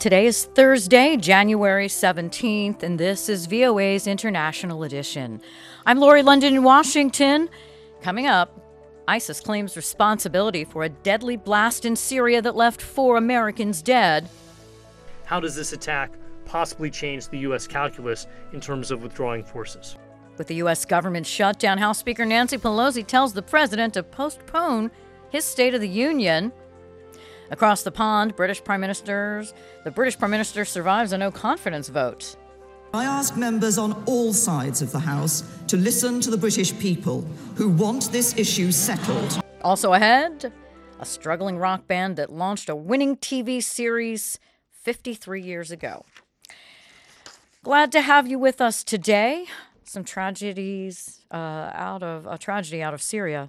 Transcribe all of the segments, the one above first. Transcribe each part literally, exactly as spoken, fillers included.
Today is Thursday, January seventeenth, and this is V O A's International Edition. I'm Lori London in Washington. Coming up, ISIS claims responsibility for a deadly blast in Syria that left four Americans dead. How does this attack possibly change the U S calculus in terms of withdrawing forces? With the U S government shutdown, House Speaker Nancy Pelosi tells the president to postpone his State of the Union. Across the pond, British Prime Ministers, the British Prime Minister survives a no-confidence vote. I ask members on all sides of the House to listen to the British people who want this issue settled. Also ahead, a struggling rock band that launched a winning T V series fifty-three years ago. Glad to have you with us today. Some tragedies uh, out of a tragedy out of Syria.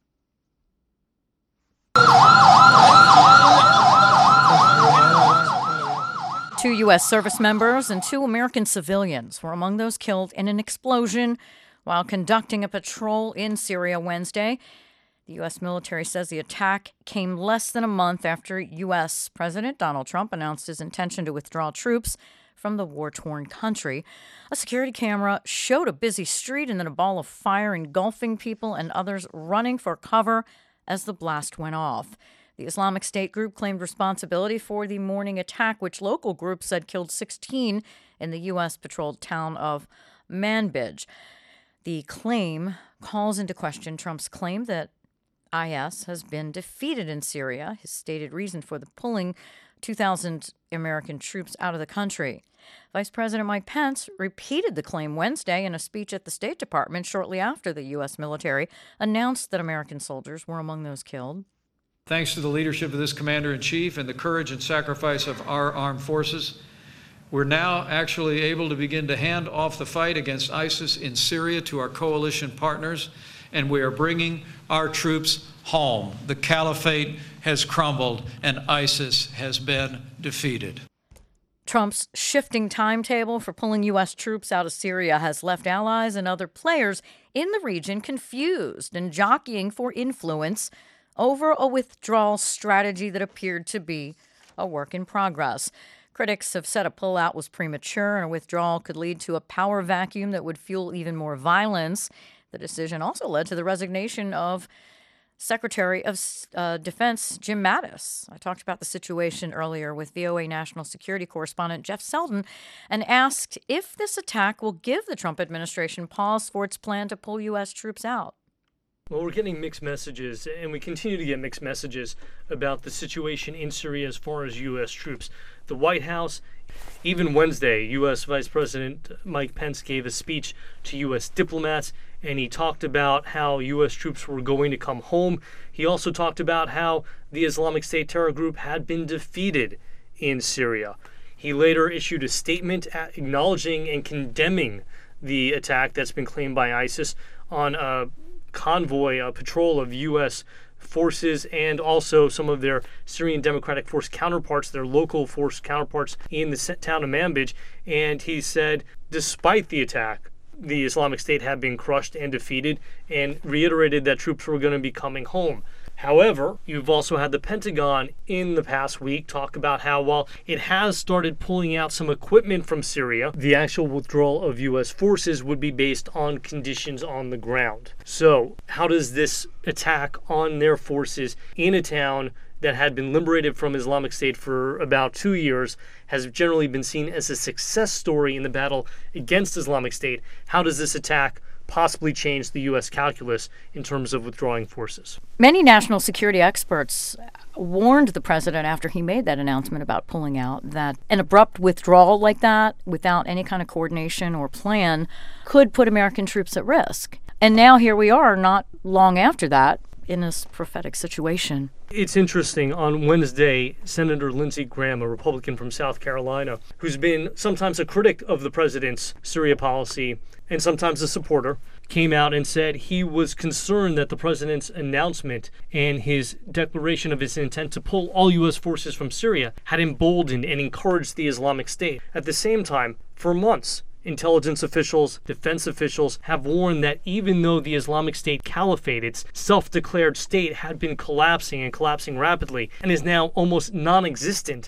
Two U S service members and two American civilians were among those killed in an explosion while conducting a patrol in Syria Wednesday. The U S military says the attack came less than a month after U S President Donald Trump announced his intention to withdraw troops from the war-torn country. A security camera showed a busy street and then a ball of fire engulfing people and others running for cover as the blast went off. The Islamic State group claimed responsibility for the morning attack, which local groups said killed sixteen in the U S-patrolled town of Manbij. The claim calls into question Trump's claim that I S has been defeated in Syria, his stated reason for the pulling two thousand American troops out of the country. Vice President Mike Pence repeated the claim Wednesday in a speech at the State Department shortly after the U S military announced that American soldiers were among those killed. Thanks to the leadership of this commander-in-chief and the courage and sacrifice of our armed forces, we're now actually able to begin to hand off the fight against ISIS in Syria to our coalition partners, and we are bringing our troops home. The caliphate has crumbled and ISIS has been defeated. Trump's shifting timetable for pulling U S troops out of Syria has left allies and other players in the region confused and jockeying for influence over a withdrawal strategy that appeared to be a work in progress. Critics have said a pullout was premature and a withdrawal could lead to a power vacuum that would fuel even more violence. The decision also led to the resignation of Secretary of uh, Defense Jim Mattis. I talked about the situation earlier with V O A national security correspondent Jeff Selden and asked if this attack will give the Trump administration pause for its plan to pull U S troops out. Well, we're getting mixed messages, and we continue to get mixed messages about the situation in Syria as far as U S troops. The White House, even Wednesday, U S Vice President Mike Pence gave a speech to U S diplomats, and he talked about how U S troops were going to come home. He also talked about how the Islamic State terror group had been defeated in Syria. He later issued a statement acknowledging and condemning the attack that's been claimed by ISIS on a convoy, a patrol of U S forces and also some of their Syrian Democratic Force counterparts, their local force counterparts in the town of Manbij. And he said, despite the attack, the Islamic State had been crushed and defeated, and reiterated that troops were going to be coming home. However, you've also had the Pentagon in the past week talk about how while it has started pulling out some equipment from Syria, the actual withdrawal of U S forces would be based on conditions on the ground. So how does this attack on their forces in a town that had been liberated from Islamic State for about two years has generally been seen as a success story in the battle against Islamic State? How does this attack possibly change the U S calculus in terms of withdrawing forces? Many national security experts warned the president after he made that announcement about pulling out that an abrupt withdrawal like that without any kind of coordination or plan could put American troops at risk. And now here we are, not long after that, in this prophetic situation. It's interesting. On Wednesday, Senator Lindsey Graham, a Republican from South Carolina, who's been sometimes a critic of the president's Syria policy and sometimes a supporter, came out and said he was concerned that the president's announcement and his declaration of his intent to pull all U S forces from Syria had emboldened and encouraged the Islamic State. At the same time, for months, intelligence officials, defense officials have warned that even though the Islamic State Caliphate, its self-declared state, had been collapsing and collapsing rapidly and is now almost non-existent,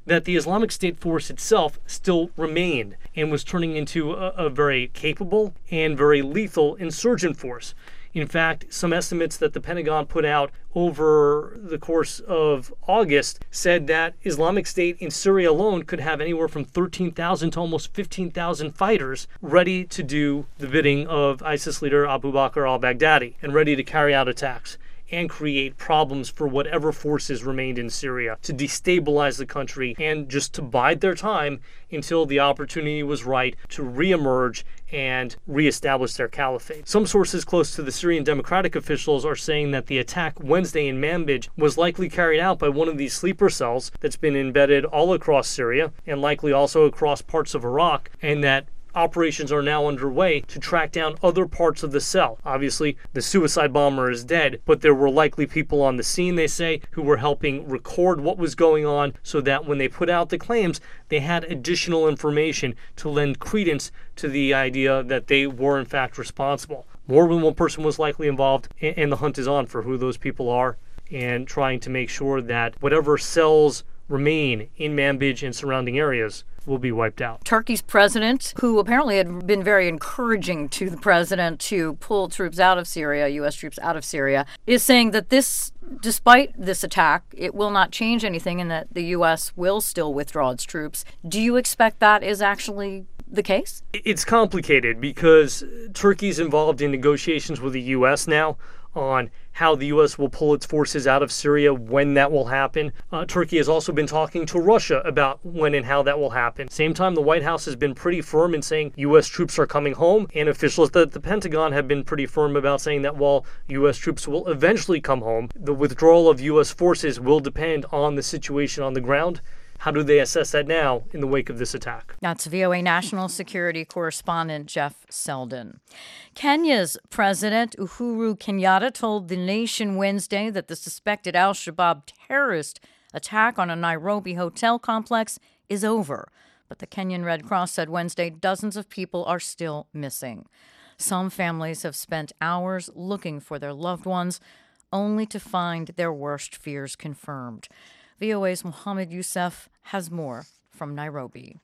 that the Islamic State force itself still remained and was turning into a, a very capable and very lethal insurgent force. In fact, some estimates that the Pentagon put out over the course of August said that Islamic State in Syria alone could have anywhere from thirteen thousand to almost fifteen thousand fighters ready to do the bidding of ISIS leader Abu Bakr al-Baghdadi and ready to carry out attacks and create problems for whatever forces remained in Syria, to destabilize the country and just to bide their time until the opportunity was right to reemerge and reestablish their caliphate. Some sources close to the Syrian Democratic officials are saying that the attack Wednesday in Manbij was likely carried out by one of these sleeper cells that's been embedded all across Syria and likely also across parts of Iraq, and that operations are now underway to track down other parts of the cell. Obviously, the suicide bomber is dead, but there were likely people on the scene, they say, who were helping record what was going on so that when they put out the claims, they had additional information to lend credence to the idea that they were in fact responsible. More than one person was likely involved, and the hunt is on for who those people are and trying to make sure that whatever cells remain in Manbij and surrounding areas will be wiped out. Turkey's president, who apparently had been very encouraging to the president to pull troops out of Syria, U S troops out of Syria, is saying that this, despite this attack, it will not change anything and that the U S will still withdraw its troops. Do you expect that is actually the case? It's complicated because Turkey's involved in negotiations with the U S now on how the U S will pull its forces out of Syria, when that will happen. Uh, Turkey has also been talking to Russia about when and how that will happen. Same time, the White House has been pretty firm in saying U S troops are coming home, and officials at the Pentagon have been pretty firm about saying that while U S troops will eventually come home, the withdrawal of U S forces will depend on the situation on the ground. How do they assess that now in the wake of this attack? That's V O A National Security Correspondent Jeff Selden. Kenya's President Uhuru Kenyatta told the nation Wednesday that the suspected al-Shabaab terrorist attack on a Nairobi hotel complex is over. But the Kenyan Red Cross said Wednesday dozens of people are still missing. Some families have spent hours looking for their loved ones, only to find their worst fears confirmed. V O A's Mohammed Youssef has more from Nairobi.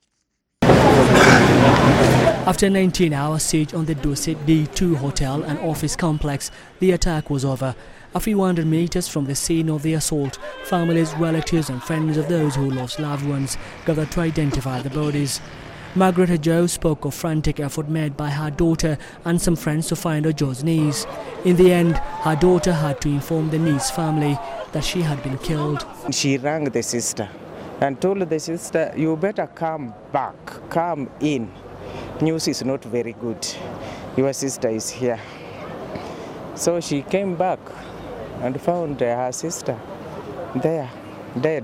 After a nineteen-hour siege on the Dusit D two hotel and office complex, the attack was over. A few hundred meters from the scene of the assault, families, relatives and friends of those who lost loved ones gathered to identify the bodies. Margaret Ajo spoke of frantic effort made by her daughter and some friends to find Ajo's niece. In the end, her daughter had to inform the niece's family that she had been killed. She rang the sister and told the sister, you better come back, come in. News is not very good. Your sister is here. So she came back and found her sister there, dead.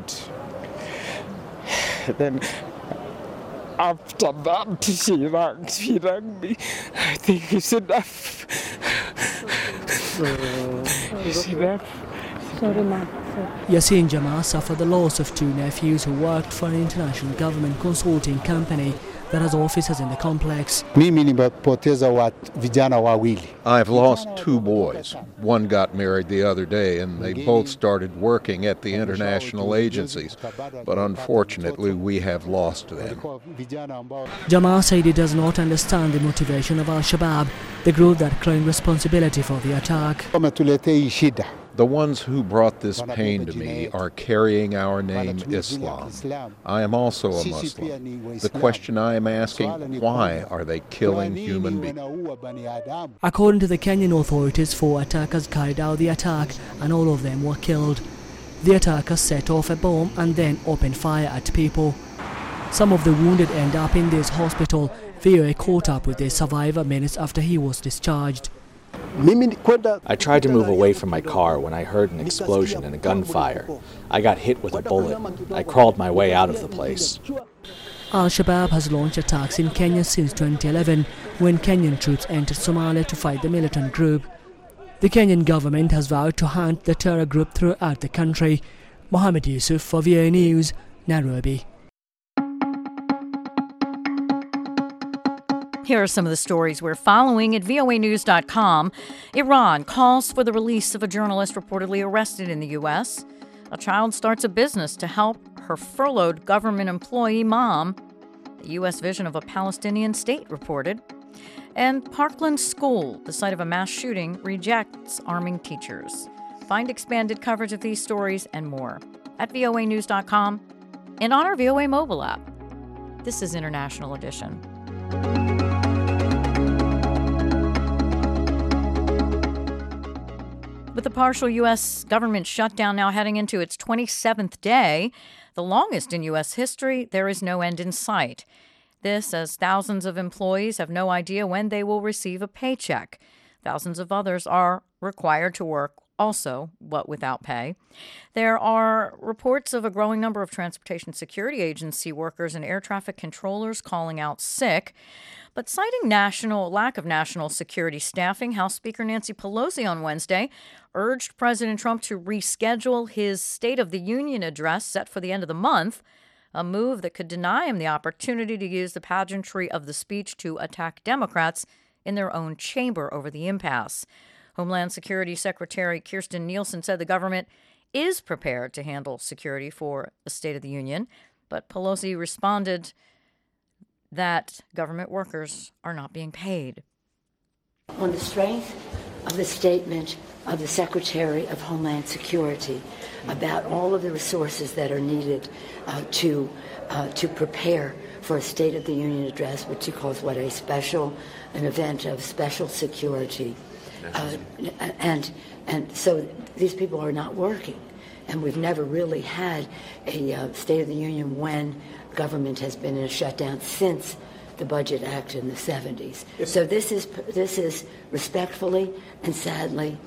Then after that, she rang, she rang me. I think it's enough. It's enough. Sorry, Mom. Yasin Jama suffered the loss of two nephews who worked for an international government consulting company that has offices in the complex. I've lost two boys. One got married the other day and they both started working at the international agencies. But unfortunately, we have lost them. Jama said he does not understand the motivation of al-Shabaab, the group that claimed responsibility for the attack. The ones who brought this pain to me are carrying our name Islam. I am also a Muslim. The question I am asking, why are they killing human beings? According to the Kenyan authorities, four attackers carried out the attack and all of them were killed. The attackers set off a bomb and then opened fire at people. Some of the wounded end up in this hospital. V O A caught up with a survivor minutes after he was discharged. I tried to move away from my car when I heard an explosion and a gunfire. I got hit with a bullet. I crawled my way out of the place. Al-Shabaab has launched attacks in Kenya since twenty eleven, when Kenyan troops entered Somalia to fight the militant group. The Kenyan government has vowed to hunt the terror group throughout the country. Mohammed Yusuf for V O A News, Nairobi. Here are some of the stories we're following at V O A news dot com. Iran calls for the release of a journalist reportedly arrested in the U S. A child starts a business to help her furloughed government employee mom, the U S vision of a Palestinian state reported. And Parkland School, the site of a mass shooting, rejects arming teachers. Find expanded coverage of these stories and more at V O A news dot com and on our V O A mobile app. This is International Edition. With the partial U S government shutdown now heading into its twenty-seventh day, the longest in U S history, there is no end in sight. This as thousands of employees have no idea when they will receive a paycheck. Thousands of others are required to work also, but without pay. There are reports of a growing number of Transportation Security Agency workers and air traffic controllers calling out sick. But citing national lack of national security staffing, House Speaker Nancy Pelosi on Wednesday urged President Trump to reschedule his State of the Union address set for the end of the month, a move that could deny him the opportunity to use the pageantry of the speech to attack Democrats in their own chamber over the impasse. Homeland Security Secretary Kirstjen Nielsen said the government is prepared to handle security for the State of the Union, but Pelosi responded that government workers are not being paid. On the strength of the statement of the Secretary of Homeland Security about all of the resources that are needed uh, to uh, to prepare for a State of the Union address, which he calls what a special, an event of special security. Uh, and and so these people are not working, and we've never really had a uh, State of the Union when government has been in a shutdown since the Budget Act in the seventies. So this is this is respectfully and sadly,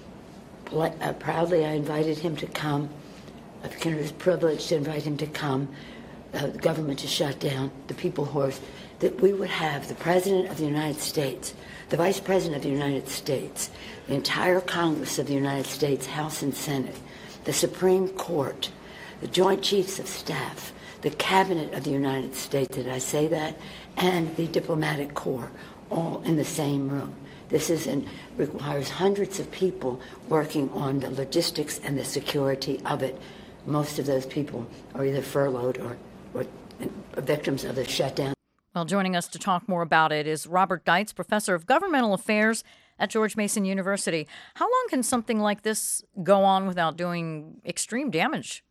pl- uh, proudly, I invited him to come. I was privileged to invite him to come. Uh, the government to shut down. The people who are that we would have the President of the United States, the Vice President of the United States, the entire Congress of the United States, House and Senate, the Supreme Court, the Joint Chiefs of Staff, the Cabinet of the United States, did I say that, and the Diplomatic Corps, all in the same room. This is and requires hundreds of people working on the logistics and the security of it. Most of those people are either furloughed or, or victims of the shutdown. Well, joining us to talk more about it is Robert Deitz, professor of governmental affairs at George Mason University. How long can something like this go on without doing extreme damage?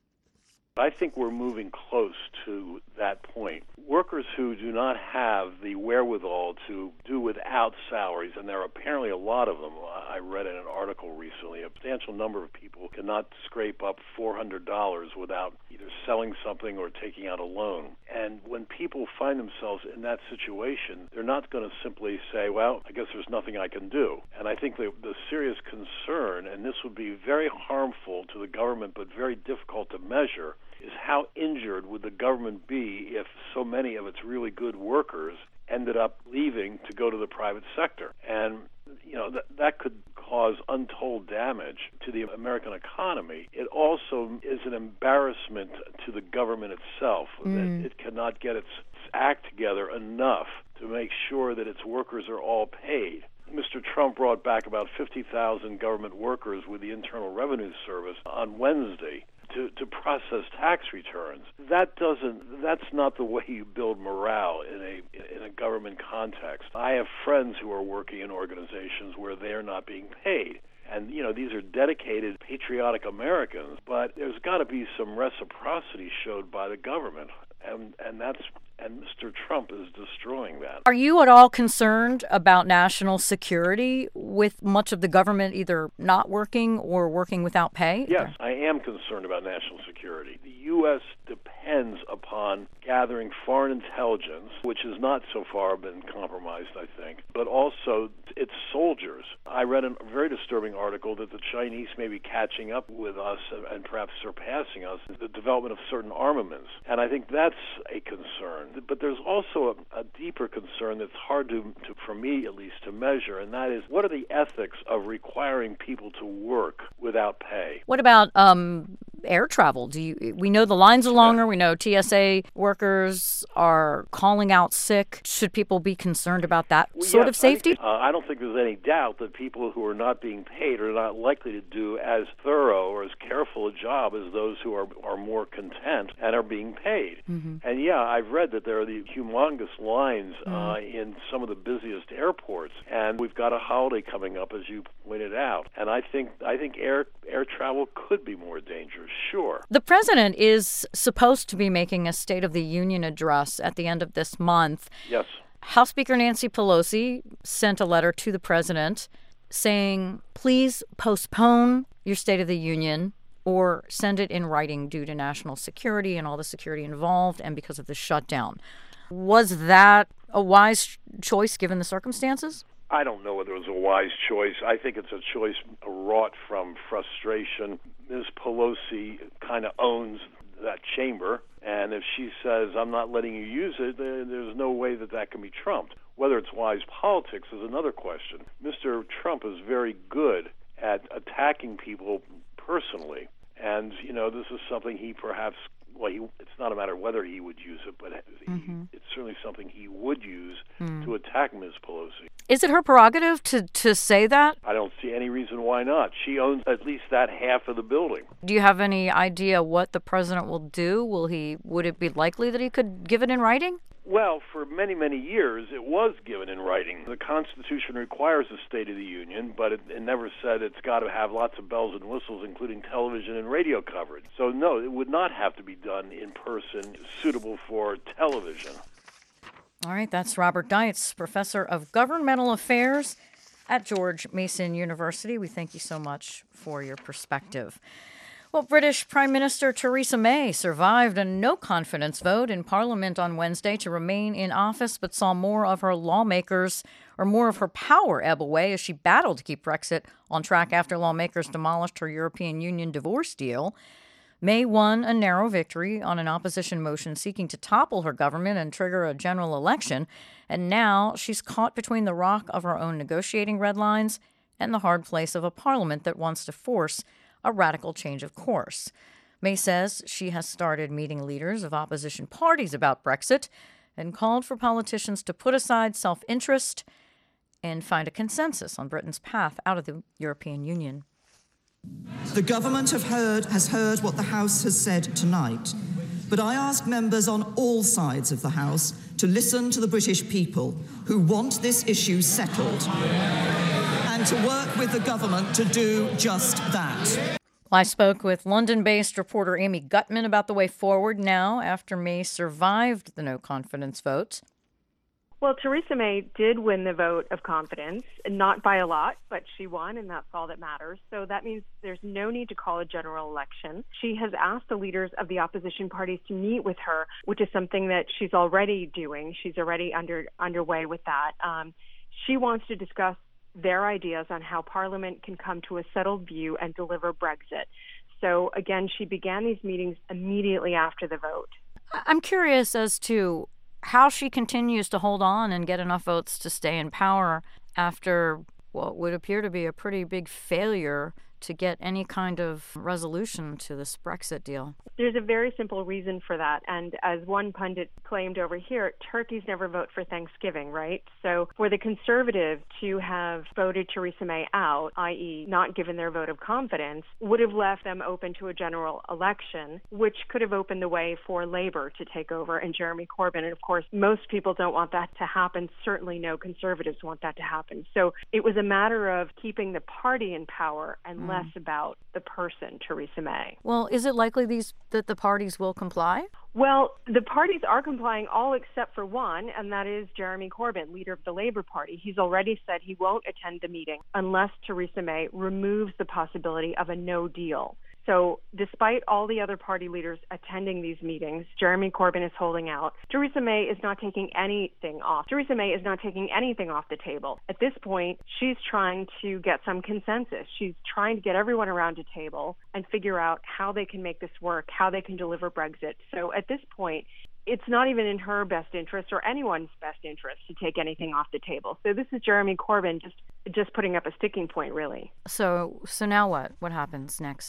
I think we're moving close to that point. Workers who do not have the wherewithal to do without salaries, and there are apparently a lot of them. I read in an article recently, a substantial number of people cannot scrape up four hundred dollars without either selling something or taking out a loan. And when people find themselves in that situation, they're not going to simply say, well, I guess there's nothing I can do. And I think the, the serious concern, and this would be very harmful to the government but very difficult to measure, is how injured would the government be if so many of its really good workers ended up leaving to go to the private sector. And, you know, that, that could cause untold damage to the American economy. It also is an embarrassment to the government itself mm. that it cannot get its act together enough to make sure that its workers are all paid. Mister Trump brought back about fifty thousand government workers with the Internal Revenue Service on Wednesday to, to process tax returns. That doesn't, that's not the way you build morale in a in a government context. I have friends who are working in organizations where they're not being paid. And, you know, these are dedicated, patriotic Americans, but there's got to be some reciprocity showed by the government. And, and that's and Mister Trump is destroying that. Are you at all concerned about national security with much of the government either not working or working without pay? Yes, I am concerned about national security. The U S depends upon gathering foreign intelligence, which has not so far been compromised, I think, but also its soldiers. I read a very disturbing article that the Chinese may be catching up with us and perhaps surpassing us in the development of certain armaments. And I think that's a concern. But there's also a, a deeper concern that's hard to, to, for me at least, to measure, and that is, what are the ethics of requiring people to work without pay? What about um, air travel? Do you? We know the lines are longer. We know T S A workers are calling out sick. Should people be concerned about that well, sort yes, of safety? I, think, uh, I don't think there's any doubt that people who are not being paid are not likely to do as thorough or as careful a job as those who are, are more content and are being paid. Mm-hmm. And yeah, I've read that there are these humongous lines mm-hmm. uh, in some of the busiest airports, and we've got a holiday coming up, as you pointed out. And I think I think air air travel could be more dangerous, sure. The president is supposed to be making a State of the Union address at the end of this month. Yes. House Speaker Nancy Pelosi sent a letter to the president saying, please postpone your State of the Union or send it in writing due to national security and all the security involved and because of the shutdown. Was that a wise choice given the circumstances? I don't know whether it was a wise choice. I think it's a choice wrought from frustration. Miz Pelosi kind of owns that chamber, and if she says, I'm not letting you use it, there's no way that that can be trumped. Whether it's wise politics is another question. Mister Trump is very good at attacking people personally, and, you know, this is something he perhaps, well, he, it's not a matter of whether he would use it, but he, mm-hmm. it's certainly something he would use mm. to attack Miz Pelosi. Is it her prerogative to, to say that? I don't see any reason why not. She owns at least that half of the building. Do you have any idea what the president will do? Will he? Would it be likely that he could give it in writing? Well, for many, many years, it was given in writing. The Constitution requires a State of the Union, but it, it never said it's got to have lots of bells and whistles, including television and radio coverage. So, no, it would not have to be done in person, suitable for television. All right, that's Robert Deitz, Professor of Governmental Affairs at George Mason University. We thank you so much for your perspective. Well, British Prime Minister Theresa May survived a no-confidence vote in Parliament on Wednesday to remain in office, but saw more of her lawmakers, or more of her power ebb away as she battled to keep Brexit on track after lawmakers demolished her European Union divorce deal. May won a narrow victory on an opposition motion seeking to topple her government and trigger a general election, and now she's caught between the rock of her own negotiating red lines and the hard place of a parliament that wants to force a radical change of course. May says she has started meeting leaders of opposition parties about Brexit and called for politicians to put aside self-interest and find a consensus on Britain's path out of the European Union. The government have heard, has heard what the House has said tonight, but I ask members on all sides of the House to listen to the British people who want this issue settled and to work with the government to do just that. I spoke with London-based reporter Amy Gutman about the way forward now after May survived the no-confidence vote. Well, Theresa May did win the vote of confidence, not by a lot, but she won, and that's all that matters. So that means there's no need to call a general election. She has asked the leaders of the opposition parties to meet with her, which is something that she's already doing. She's already under underway with that. Um, she wants to discuss their ideas on how Parliament can come to a settled view and deliver Brexit. So, again, she began these meetings immediately after the vote. I'm curious as to how she continues to hold on and get enough votes to stay in power after what would appear to be a pretty big failure to get any kind of resolution to this Brexit deal. There's a very simple reason for that. And as one pundit claimed over here, turkeys never vote for Thanksgiving, right? So for the Conservative to have voted Theresa May out, that is not given their vote of confidence, would have left them open to a general election, which could have opened the way for Labour to take over and Jeremy Corbyn. And of course, most people don't want that to happen. Certainly no Conservatives want that to happen. So it was a matter of keeping the party in power and mm. less about the person, Theresa May. Well, is it likely these that the parties will comply? Well, the parties are complying, all except for one, and that is Jeremy Corbyn, leader of the Labour Party. He's already said he won't attend the meeting unless Theresa May removes the possibility of a no deal. So despite all the other party leaders attending these meetings, Jeremy Corbyn is holding out. Theresa May is not taking anything off. Theresa May is not taking anything off the table. At this point, she's trying to get some consensus. She's trying to get everyone around a table and figure out how they can make this work, how they can deliver Brexit. So at this point, it's not even in her best interest or anyone's best interest to take anything off the table. So this is Jeremy Corbyn just just putting up a sticking point, really. So so now what? What happens next?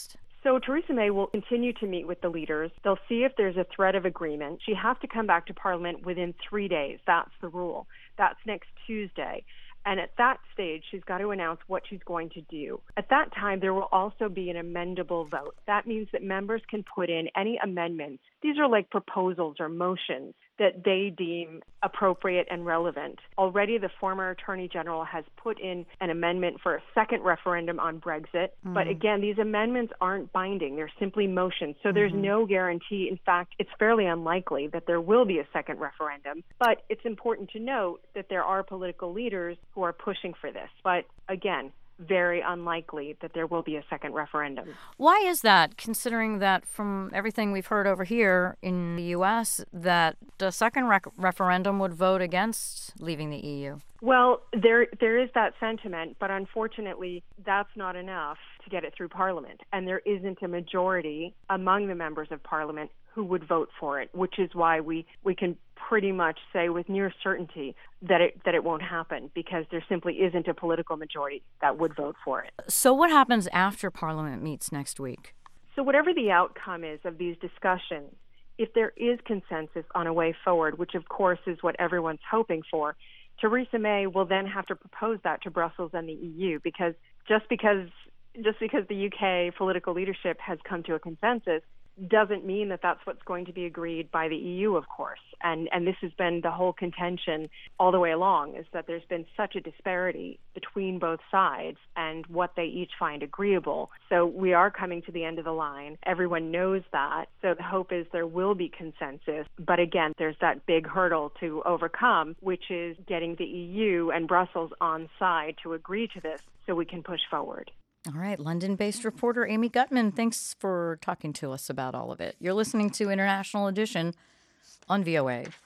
So Theresa May will continue to meet with the leaders. They'll see if there's a thread of agreement. She has to come back to Parliament within three days. That's the rule. That's next Tuesday. And at that stage, she's got to announce what she's going to do. At that time, there will also be an amendable vote. That means that members can put in any amendments. These are like proposals or motions that they deem appropriate and relevant. Already, the former Attorney General has put in an amendment for a second referendum on Brexit. Mm. But again, these amendments aren't binding. They're simply motions. So there's mm-hmm. no guarantee. In fact, it's fairly unlikely that there will be a second referendum. But it's important to note that there are political leaders who are pushing for this. But again, very unlikely that there will be a second referendum. Why is that, considering that from everything we've heard over here in the U S, that a second rec- referendum would vote against leaving the E U? Well, there there is that sentiment, but unfortunately, that's not enough to get it through Parliament. And there isn't a majority among the members of Parliament who would vote for it, which is why we, we can pretty much say with near certainty that it that it won't happen, because there simply isn't a political majority that would vote for it. So what happens after Parliament meets next week? So whatever the outcome is of these discussions, if there is consensus on a way forward, which of course is what everyone's hoping for, Theresa May will then have to propose that to Brussels and the E U, because just because just because the U K political leadership has come to a consensus doesn't mean that that's what's going to be agreed by the E U, of course. And and this has been the whole contention all the way along, is that there's been such a disparity between both sides and what they each find agreeable. So we are coming to the end of the line. Everyone knows that. So the hope is there will be consensus. But again, there's that big hurdle to overcome, which is getting the E U and Brussels on side to agree to this so we can push forward. All right, London-based reporter Amy Gutman, thanks for talking to us about all of it. You're listening to International Edition on V O A.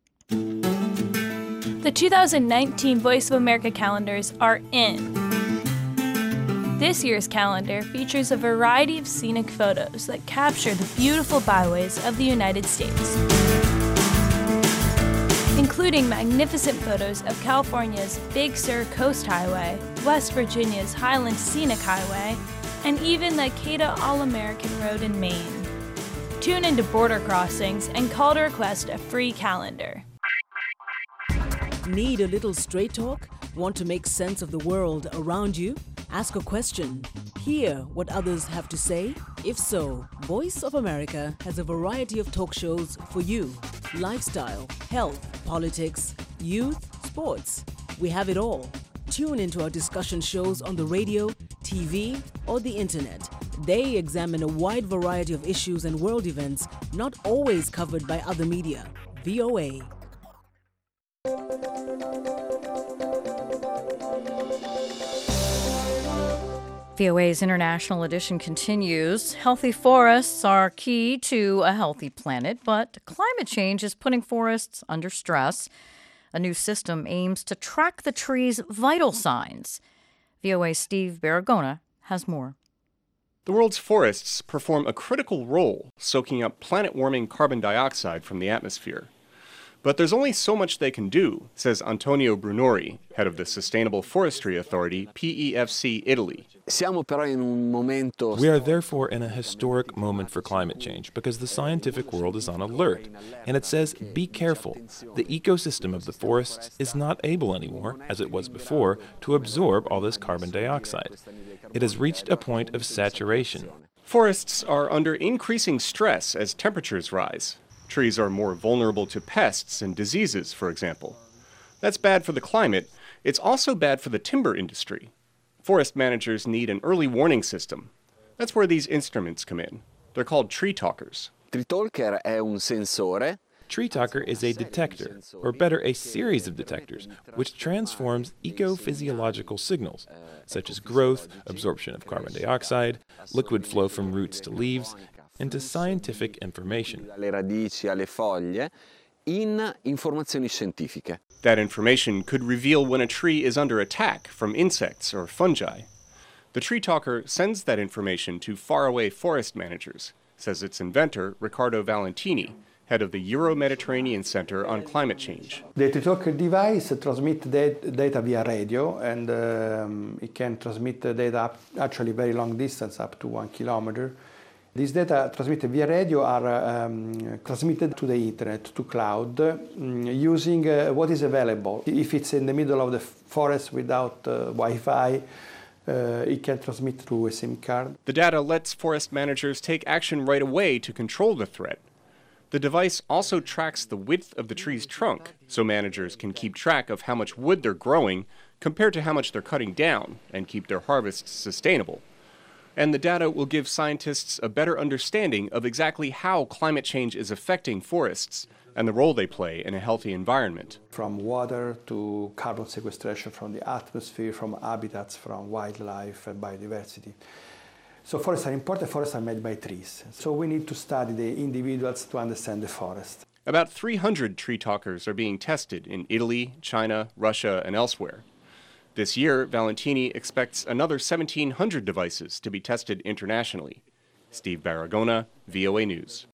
The two thousand nineteen Voice of America calendars are in. This year's calendar features a variety of scenic photos that capture the beautiful byways of the United States, including magnificent photos of California's Big Sur Coast Highway, West Virginia's Highland Scenic Highway, and even the Acada All-American Road in Maine. Tune into Border Crossings and call to request a free calendar. Need a little straight talk? Want to make sense of the world around you? Ask a question. Hear what others have to say? If so, Voice of America has a variety of talk shows for you. Lifestyle, health, politics, youth, sports. We have it all. Tune into our discussion shows on the radio, T V, or the internet. They examine a wide variety of issues and world events not always covered by other media. V O A. V O A's International Edition continues. Healthy forests are key to a healthy planet, but climate change is putting forests under stress. A new system aims to track the trees' vital signs. V O A's Steve Baragona has more. The world's forests perform a critical role soaking up planet-warming carbon dioxide from the atmosphere. But there's only so much they can do, says Antonio Brunori, head of the Sustainable Forestry Authority, P E F C Italy. We are therefore in a historic moment for climate change because the scientific world is on alert, and it says, be careful. The ecosystem of the forests is not able anymore, as it was before, to absorb all this carbon dioxide. It has reached a point of saturation. Forests are under increasing stress as temperatures rise. Trees are more vulnerable to pests and diseases, for example. That's bad for the climate. It's also bad for the timber industry. Forest managers need an early warning system. That's where these instruments come in. They're called tree talkers. Tree Talker is a detector, or better, a series of detectors, which transforms ecophysiological signals, such as growth, absorption of carbon dioxide, liquid flow from roots to leaves, into scientific information. That information could reveal when a tree is under attack from insects or fungi. The tree talker sends that information to faraway forest managers, says its inventor, Riccardo Valentini, head of the Euro-Mediterranean Center on Climate Change. The tree talker device transmits data via radio, and um, it can transmit data up, actually very long distance, up to one kilometer. These data transmitted via radio are um, transmitted to the internet, to cloud, um, using uh, what is available. If it's in the middle of the forest without uh, Wi-Fi, uh, it can transmit through a SIM card. The data lets forest managers take action right away to control the threat. The device also tracks the width of the tree's trunk, so managers can keep track of how much wood they're growing compared to how much they're cutting down and keep their harvests sustainable. And the data will give scientists a better understanding of exactly how climate change is affecting forests and the role they play in a healthy environment. From water to carbon sequestration from the atmosphere, from habitats, from wildlife and biodiversity. So forests are important. Forests are made by trees. So we need to study the individuals to understand the forest. About three hundred tree talkers are being tested in Italy, China, Russia, and elsewhere. This year, Valentini expects another seventeen hundred devices to be tested internationally. Steve Baragona, V O A News.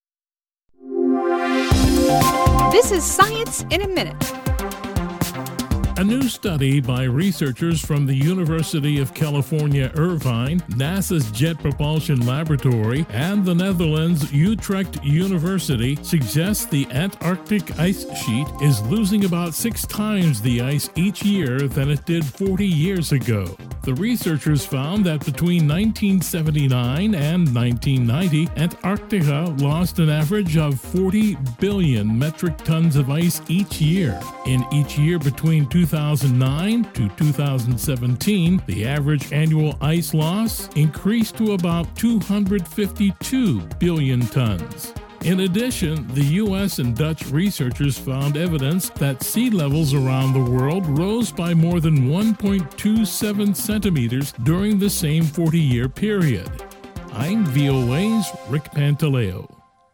This is Science in a Minute. A new study by researchers from the University of California, Irvine, NASA's Jet Propulsion Laboratory, and the Netherlands Utrecht University suggests the Antarctic ice sheet is losing about six times the ice each year than it did forty years ago. The researchers found that between nineteen seventy-nine and nineteen ninety, Antarctica lost an average of forty billion metric tons of ice each year. In each year between two thousand nine to two thousand seventeen, the average annual ice loss increased to about two hundred fifty-two billion tons. In addition, the U S and Dutch researchers found evidence that sea levels around the world rose by more than one point two seven centimeters during the same forty-year period. I'm V O A's Rick Pantaleo.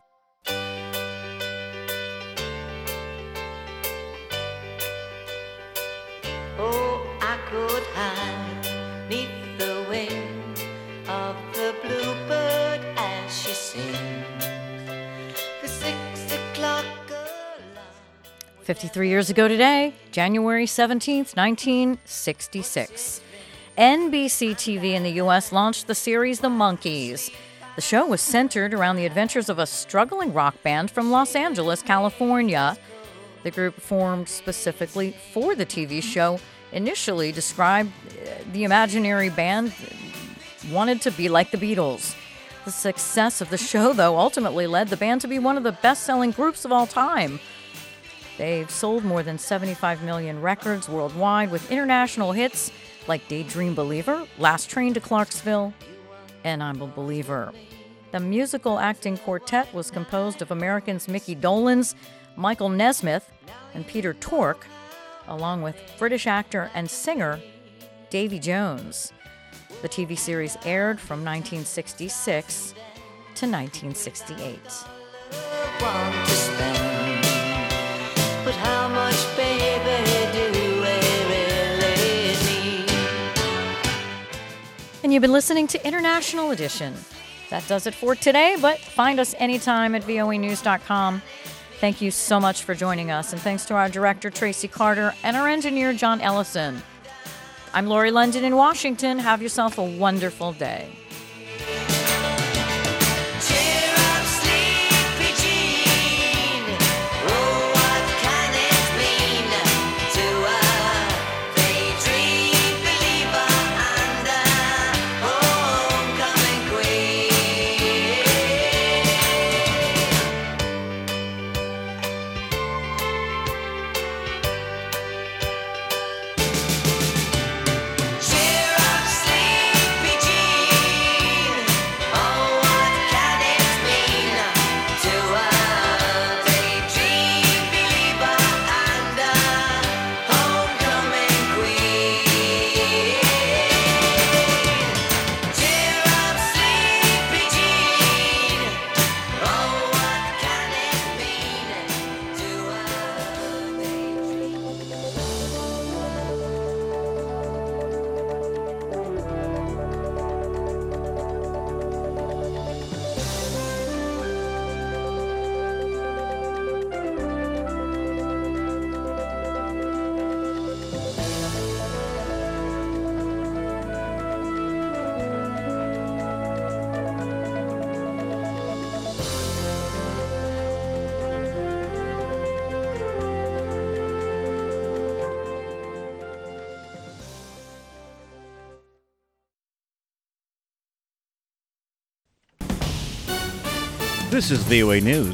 fifty-three years ago today, January seventeenth, nineteen sixty-six. N B C T V in the U S launched the series The Monkees. The show was centered around the adventures of a struggling rock band from Los Angeles, California. The group formed specifically for the T V show initially described the imaginary band wanted to be like the Beatles. The success of the show, though, ultimately led the band to be one of the best-selling groups of all time. They've sold more than seventy-five million records worldwide with international hits like Daydream Believer, Last Train to Clarksville, and I'm a Believer. The musical acting quartet was composed of Americans Mickey Dolenz, Michael Nesmith, and Peter Tork, along with British actor and singer Davy Jones. The T V series aired from nineteen sixty-six to nineteen sixty-eight. But how much, baby, do we really need? And you've been listening to International Edition. That does it for today, but find us anytime at V O A news dot com. Thank you so much for joining us, and thanks to our director, Tracy Carter, and our engineer, John Ellison. I'm Lori London in Washington. Have yourself a wonderful day. This is V O A News.